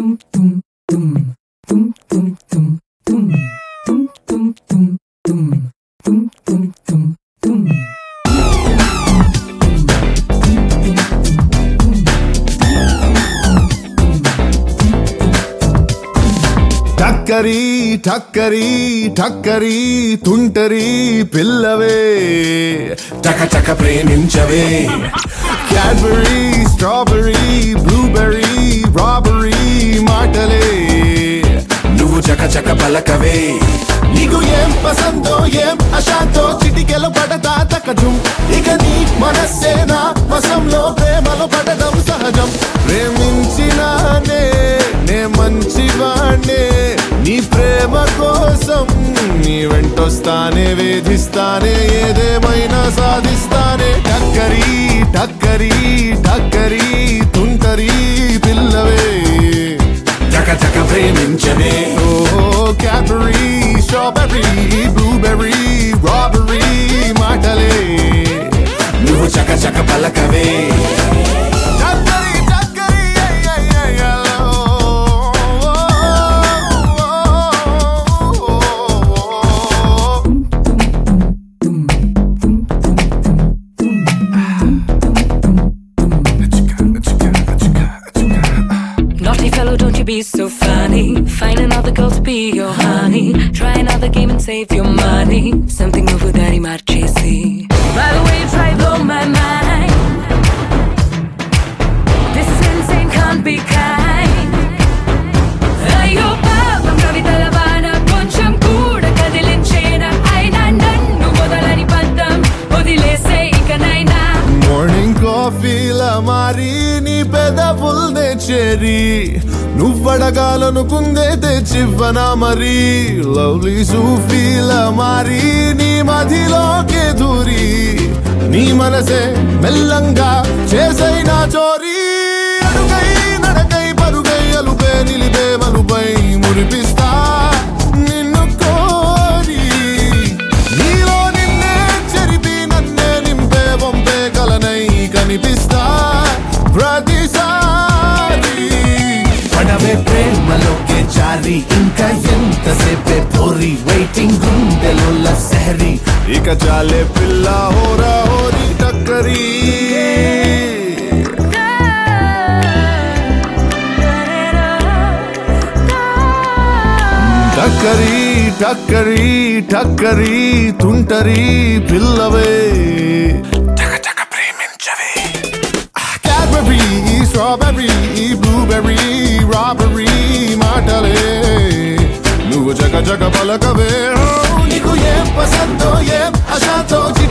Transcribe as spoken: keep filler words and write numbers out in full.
టక్కరి టక్కరి టక్కరి తుంటరి పిల్లవే టక టక ప్రేమించవే క్యాడ్బరీ స్ట్రాబెరీ బ్లూబెర్రీ రాబరీ మాటలే నువ్వు చక చక పలకవే నీకు ఏం పసందో ఏం అశాంతో చిటికెలు పడతా తకజం ఇక నీ మనస్సేనా వశంలో ప్రేమలో పడడం సహజం ప్రేమించినానే నే మంచివాణ్ణే నీ ప్రేమ కోసం నీ వెంటొస్తానే వేధిస్తానే ఏదేమైనా సాధిస్తానే టక్కరి టక్కరి టక్కరి తుంటరి పిల్లవే చక చక ప్రేమించవే ఓ క్యాడ్బరీ స్ట్రాబెర్రీ బ్లూబెర్రీ రాబెర్రీ మాటలే నువ్వు చక చక పలకవే Don't you be so funny. Find another girl to be your honey. Try another game and save your money. Something over that marchesi. By the way, you try to blow my mind. This is insane, can't be kind. Ayo paapam kavita lavana koncham kuda kadilinchena aina nannu modalani pandam odilese ikanaina. Morning coffee la mari ni pedavulne cheri నువ్వడగాలనుకుందే తెచ్చివ్వనా మరి lovely సూఫీలా మారి నీ మదిలోకే దూరి నీ మనసే మెల్లంగా చేసైనా చోరీ అడుగై నడకై పరుగై అలుపే నిలిపే మలుపై మురిపిస్తా నిన్ను కోరి నీలో నిన్నే చెరిపి నన్నే నింపే వంపే కలనై కనిపిస్తా ప్రతిసారి పడవే ప్రేమలోకే జారి ఇంకా ఎంతసేపే పోరి వెయిటింగ్ గుండెలో లసహరి ఇక చాలే పిల్ల హోరా హోరీ టక్కరి టక్కరి టక్కరి టక్కరి తుంటరి పిల్లవే టక టక ప్రేమించవే క్యాడ్బరీ స్ట్రాబెర్రీ బ్లూబెర్రీ రాబెర్రీ మాటలే నువ్వు జగ జగ పలకవే నీకు ఏం పసందో ఏం అశాంతో